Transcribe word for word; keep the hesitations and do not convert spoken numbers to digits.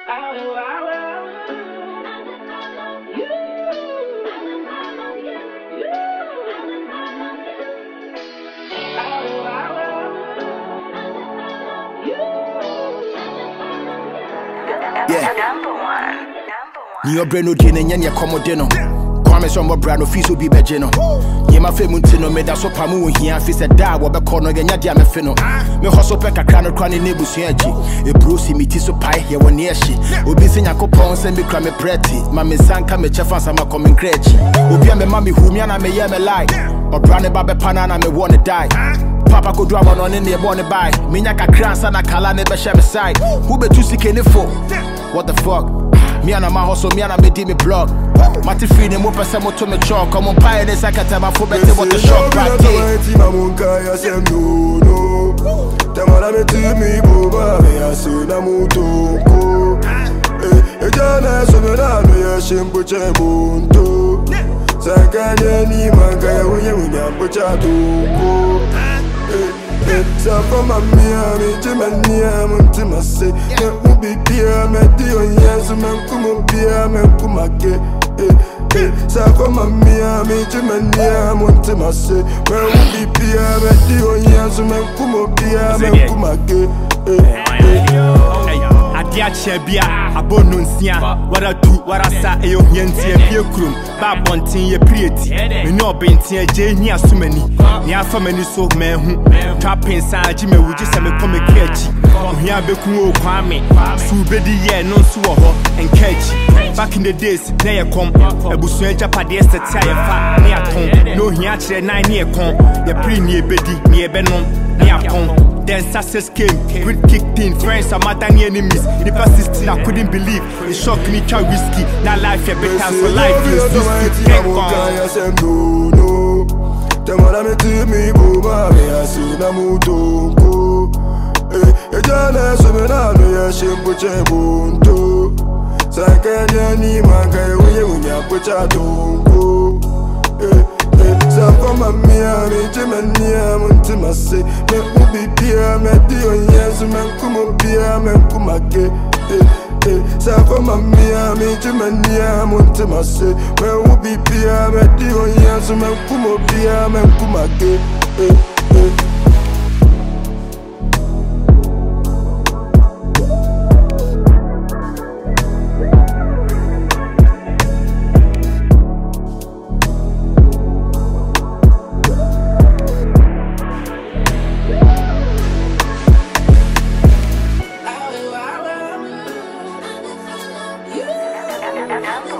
Your brain no din and your commodino. Kwame some brand of fees will be begino. Yema Femuntino made us up Pamu here, fist a da, what a corner and Yadia Mefino. Me hustle peck a crown of cranny neighbors here. A brucey mitiso pie here one year she. Obising a coupons and be crammy pretty. Mammy Sanka me chef and some coming cretchy. Obia me mammy whom yana me yam a lie. Or brand babe panana me wanna die. Papa could drama on in the bonnet by. Minyaka crans and a cala never share beside. Who be too sick in the for? What the fuck? Me and my hustle, me and I made me blog. Mati free the more person to me chalk. Come on, pie this I can't tell my foot better what the shock right there. I said no, no. Tamara me to me, Boba, I said Namuto. Eh, Jana, so me na me a shimpo chemunto. Sakanya ni manga, we are Puchato. So from my Miami, Jimania, Montimase, who be Pia, Matthew, yes, man, come Pia, man, Kumake. So from my Miami, Jimania, Montimase, where who be Pia, Matthew, yes, man, come Pia, man, Kumake. Adia Chebia, Abonunsia, what I do, what I say, a Yantia, Piacrum, Babontin, ye pretty. Me no Bentia, Janie, so many. Nia for many so men who trap inside Jimmy, would just have a comic catchy. Here Beku Kwame, Subedi, yeah, no suho, and catchy. Back in the days, there come a Busuja Pades to tire fat near Tom. No, he actually nine year con, the pre near Betty, near Benon, near Tom. Then success came, with kicked in, friends are my tiny enemies. The persistent, I couldn't believe. It shocked me, try whiskey. That life, a better for life. I said no, no. Tamara me to me, Boba, I said Namuto. Eh, Jana, so me na me a shimpo chemunto. Sakanya ni manga, we are Puchato. So from my Miami, Jimania, Montimase, me who be Pia, Matthew, yes, man, come Pia, man, Kumake. So from my Miami, Jimania, Montimase, me who be Pia, Matthew, yes, man, come Pia, man, Kumake. Number